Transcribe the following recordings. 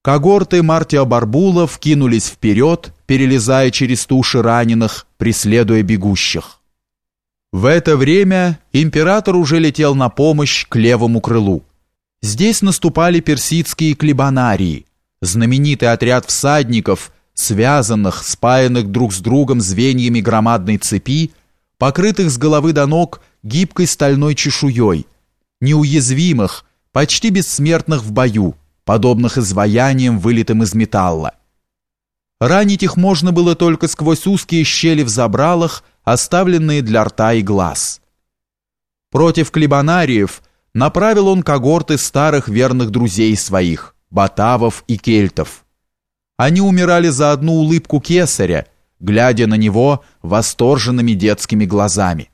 Когорты мартиобарбулов кинулись вперед, перелезая через туши раненых, преследуя бегущих. В это время император уже летел на помощь к левому крылу. Здесь наступали персидские клебанарии, знаменитый отряд всадников, связанных, спаянных друг с другом звеньями громадной цепи, покрытых с головы до ног гибкой стальной чешуей, неуязвимых, почти бессмертных в бою, подобных изваяниям, вылитым из металла. Ранить их можно было только сквозь узкие щели в забралах, оставленные для рта и глаз. Против клебанариев направил он когорты старых верных друзей своих, батавов и кельтов. Они умирали за одну улыбку кесаря, глядя на него восторженными детскими глазами.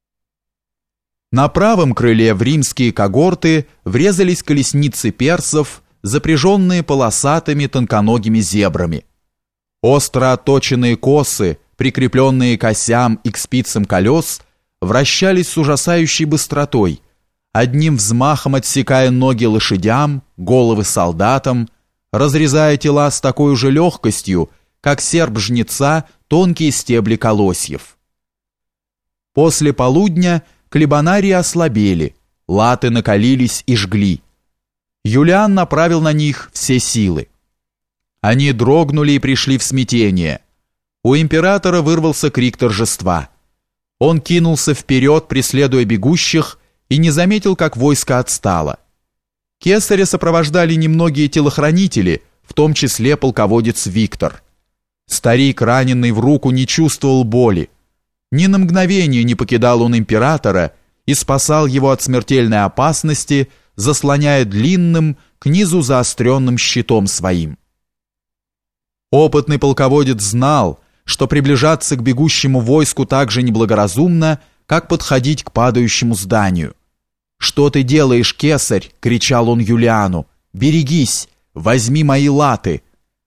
На правом крыле в римские когорты врезались колесницы персов, запряженные полосатыми тонконогими зебрами. Остро отточенные косы, прикрепленные к осям и к спицам колес, вращались с ужасающей быстротой, одним взмахом отсекая ноги лошадям, головы солдатам, разрезая тела с такой же легкостью, как серп жнеца тонкие стебли колосьев. После полудня клебанарии ослабели, латы накалились и жгли. Юлиан направил на них все силы. Они дрогнули и пришли в смятение. У императора вырвался крик торжества. Он кинулся вперед, преследуя бегущих, и не заметил, как войско отстало. Кесаря сопровождали немногие телохранители, в том числе полководец Виктор. Старик, раненый в руку, не чувствовал боли. Ни на мгновение не покидал он императора и спасал его от смертельной опасности, заслоняя длинным, к низу заостренным щитом своим. Опытный полководец знал, что приближаться к бегущему войску так же неблагоразумно, как подходить к падающему зданию. «Что ты делаешь, кесарь?» — кричал он Юлиану. «Берегись! Возьми мои латы!»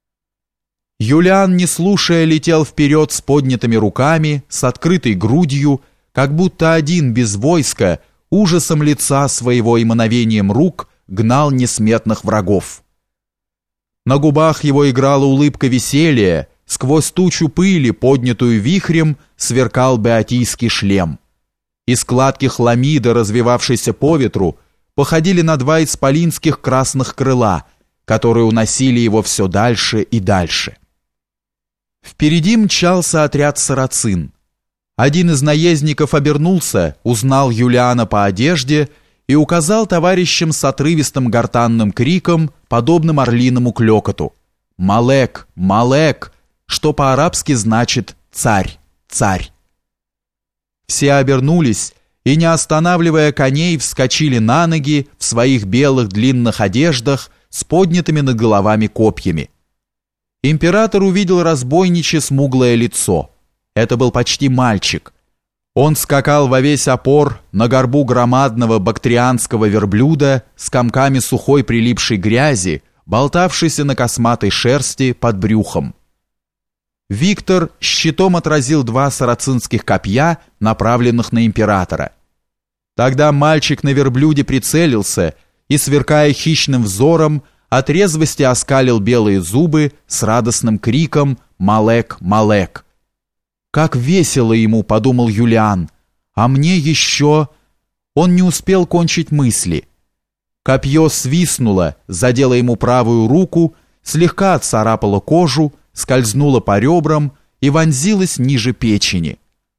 Юлиан, не слушая, летел вперед с поднятыми руками, с открытой грудью, как будто один без войска, ужасом лица своего и мановением рук гнал несметных врагов. На губах его играла улыбка веселья, сквозь тучу пыли, поднятую вихрем, сверкал беотийский шлем. И складки хламида, развивавшейся по ветру, походили на два исполинских красных крыла, которые уносили его все дальше и дальше. Впереди мчался отряд сарацин. Один из наездников обернулся, узнал Юлиана по одежде и указал товарищам с отрывистым гортанным криком, подобным орлиному клёкоту: «Малек! Малек!», что по-арабски значит «царь! Царь!». Все обернулись и, не останавливая коней, вскочили на ноги в своих белых длинных одеждах с поднятыми над головами копьями. Император увидел разбойничье смуглое лицо. Это был почти мальчик. Он скакал во весь опор на горбу громадного бактрианского верблюда с комками сухой прилипшей грязи, болтавшейся на косматой шерсти под брюхом. Виктор щитом отразил два сарацинских копья, направленных на императора. Тогда мальчик на верблюде прицелился и, сверкая хищным взором, от резвости оскалил белые зубы с радостным криком «Малек! Малек!». «Как весело ему!» — подумал Юлиан. «А мне еще...» Он не успел кончить мысли. Копье свистнуло, задело ему правую руку, слегка отцарапало кожу, скользнуло по ребрам и вонзилось ниже печени.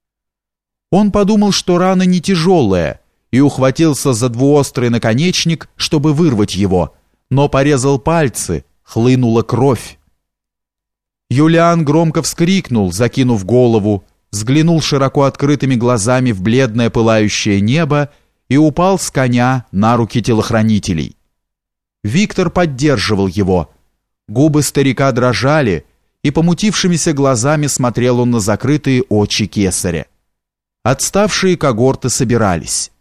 Он подумал, что рана не тяжелая, и ухватился за двуострый наконечник, чтобы вырвать его, но порезал пальцы, хлынула кровь. Юлиан громко вскрикнул, закинув голову, взглянул широко открытыми глазами в бледное пылающее небо и упал с коня на руки телохранителей. Виктор поддерживал его. Губы старика дрожали, и помутившимися глазами смотрел он на закрытые очи кесаря. Отставшие когорты собирались.